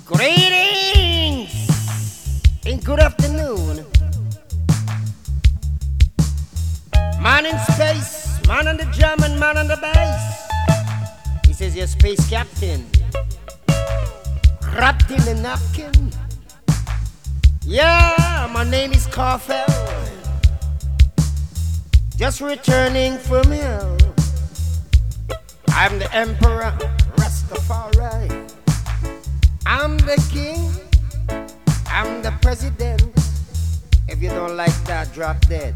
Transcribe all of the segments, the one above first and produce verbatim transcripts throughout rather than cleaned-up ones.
Greetings and good afternoon. Man in space, man on the drum and man on the bass. This is your space captain, wrapped in a napkin. Yeah, my name is Carfel. Just returning from hell. I'm the Emperor Rastafari. I'm the king, I'm the president. If you don't like that, drop dead.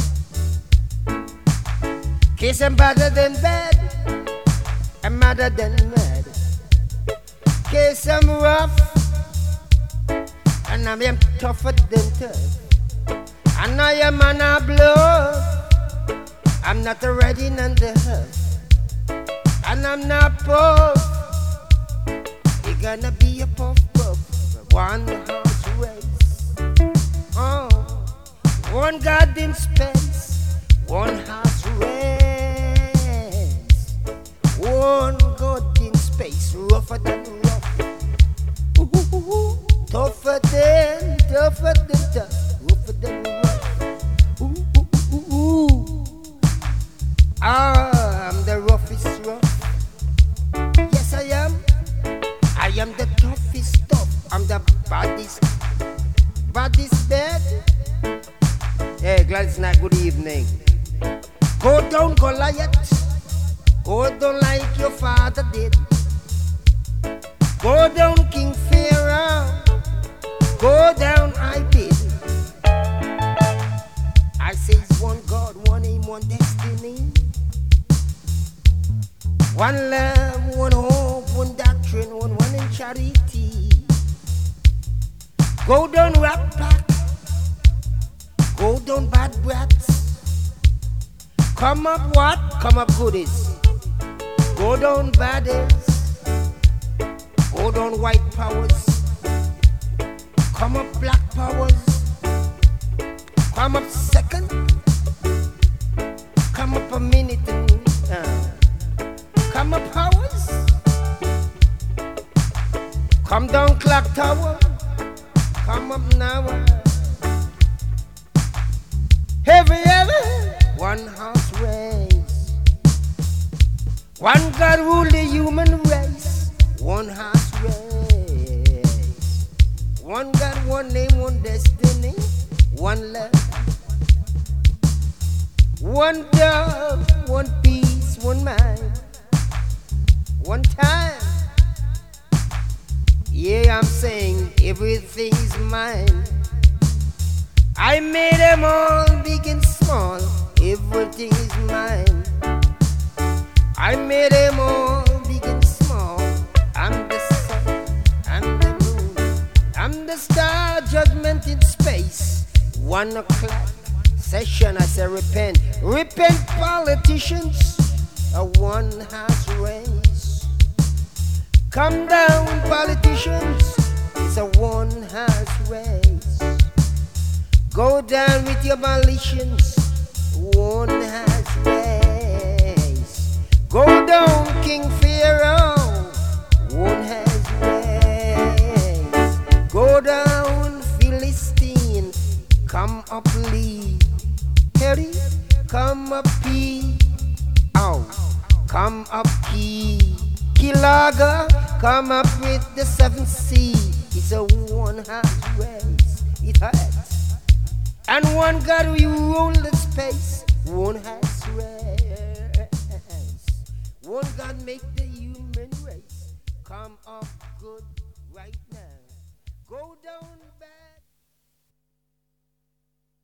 Kiss I'm better than bad, I'm madder than mad. Kiss I'm rough, and I'm tougher than tough. And I am on a blow, I'm not ready none the huff. And I'm not puff, gonna be a puff puff, one horse race. Oh, one God in space, one horse race. One God in space, rougher than rough. Ooh, ooh, ooh, ooh. Tougher than, tougher than tough, rougher than rough. Ooh, ooh, ooh, ooh. Ah, I'm the roughest rough. Yes, I am. I am the toughest tough. I'm the baddest, baddest bad. Hey, Gladys Knight, good evening. Go down, Goliath. Go down like your father did. Go down, King Pharaoh. Go down, I did. I say it's one God, one aim, one destiny. One love, one hope, one doctrine, one one in charity. Go down rap pack, go down bad brats. Come up what? Come up goodies. Go down baddies, go down white powers. Come up black powers, come up second. Come up a minute and uh, come up powers. Come down clock tower. Come up now. Every ever one horse race. One God rule the human race. One horse race. One God, one name, one destiny. One love. One dove, one peace, one mind. One time. Yeah, I'm saying everything is mine. I made them all big and small. Everything is mine. I made them all big and small. I'm the sun, I'm the moon, I'm the star, judgment in space. One o'clock session, I say repent. Repent, politicians. A one horse race. Come down, politicians. It's a one horse race. Go down with your volitions. One horse race. Go down, King Pharaoh. One horse race. Go down, Philistine. Come up, Lee. Harry, come up, P. Ow. Come up, Key. Kilaga, come up with the seventh sea. It's a one horse race. It hurts. And one God who rule the space. One horse race. One God make the human race come up good right now. Go down bad.